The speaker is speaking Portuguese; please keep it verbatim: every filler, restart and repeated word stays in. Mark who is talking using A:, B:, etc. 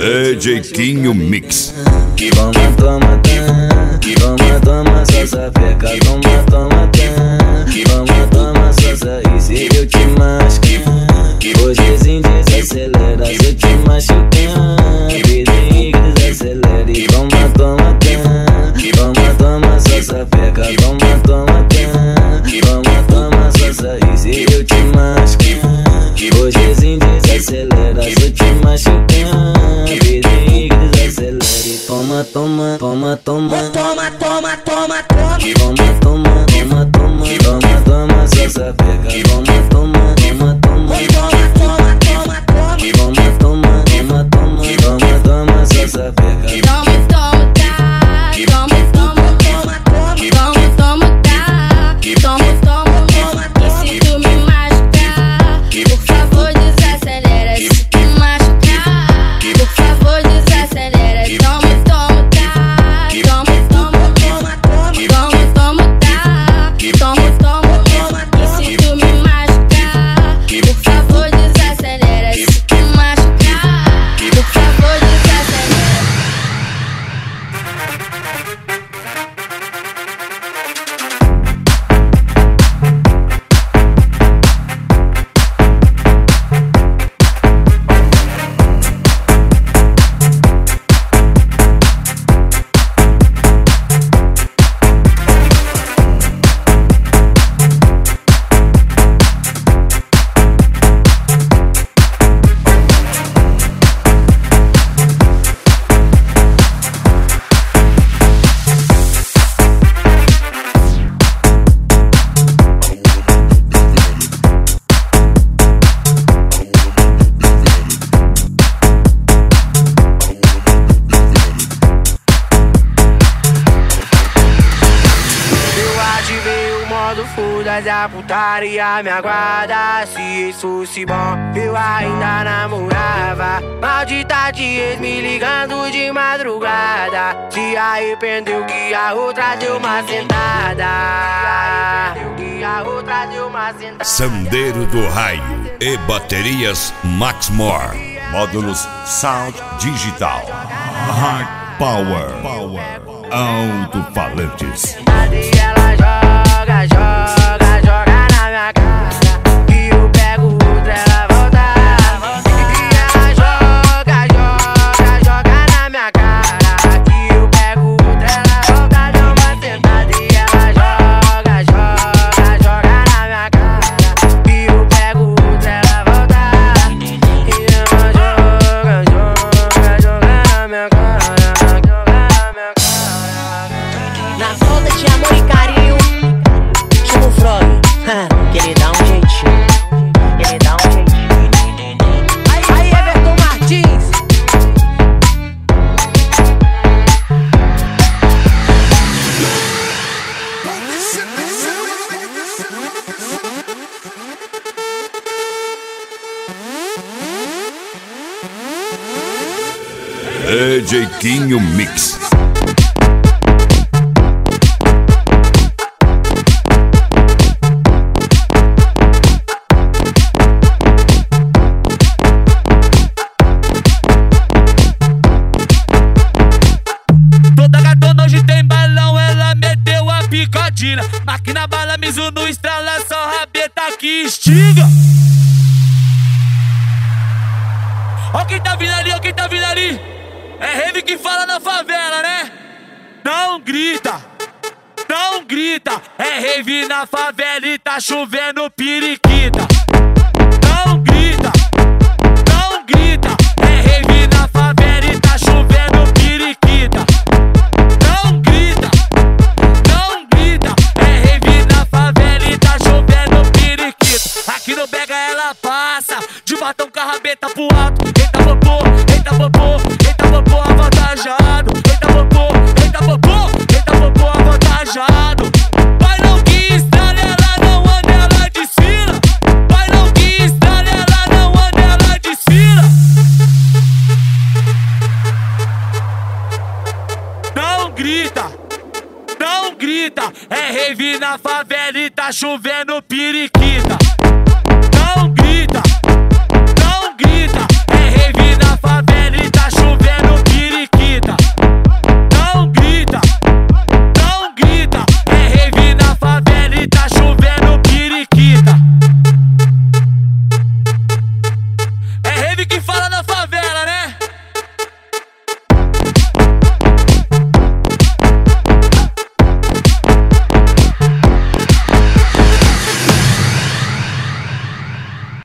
A: D J Quinho Mix.
B: Toma, toma, toma, toma, só sapeca. Toma, toma, toma, toma, só sa. E se eu te machucar, hoje desacelera. Se eu te machucar, vizinho que desacelera. E toma, toma, toma, toma, só sapeca. Toma, toma, toma, toma, só sa. E se eu te machucar, hoje desacelera. Se eu te machucar, vizinho que desacelera. Toma, toma, toma, toma, toma, toma, toma, toma, toma, toma, toma, toma, toma, toma, só sapeca. Toma, toma, toma, toma, toma, toma, toma, toma, toma, toma, toma, toma, toma, só sapeca.
C: Toma, toma, tá. Toma, toma, toma, toma, toma, tá. Toma, toma, toma. E se tu me machucar, por favor desacelera. Se tu me machucar, por favor desacelera. Toma, toma, tá. Toma, toma, toma, toma, toma, tá. Toma, toma, toma. E se tu me machucar, por favor desacelera. Se tu me machucar, por favor desacelera.
D: A putaria me aguarda. Se isso fosse bom, eu ainda namorava. Maldita de ex me ligando de madrugada. Se arrependeu que a outra deu uma sentada. Se arrependeu que a outra deu uma sentada.
A: Sandeiro do Raio e baterias Maxmor.
E: Módulos Sound Digital. Hard Power. Power. Alto-falantes.
D: E ela joga, joga, joga na minha cara. E eu pego outra, ela volta. E ela joga, joga, joga na minha cara. E eu pego outra, ela volta. Deu uma sentada. E ela joga, joga, joga na minha cara. E eu pego outra, ela volta. E ela joga, joga, joga na minha cara. Joga na minha cara.
F: Na falta de amor e carinho, chama o Frog, que ele dá um jeitinho, ele dá um jeitinho. Aí, aí, Everton Martins.
A: D J Quinho Mix.
G: Máquina bala, Mizuno, estrala, só rabeta que estiga. Ó quem tá vindo ali, ó quem tá vindo ali. É rave que fala na favela, né? Não grita, não grita. É rave na favela e tá chovendo periquita. Não grita, não grita. É rave na favela e tá chovendo periquita. Não grita, não grita. É rave na favela e tá chovendo periquita. Aqui no Bega ela passa de batom com a rabeta pro alto. Eita popô, eita popô, eita popô avantajado. Eita popô, eita popô, eita popô avantajado. Vai não que estrala, ela não anda, ela desfila. Vai não que estrala, ela não anda, ela desfila. Não grita, não grita. É rave na favela e tá chovendo periquita.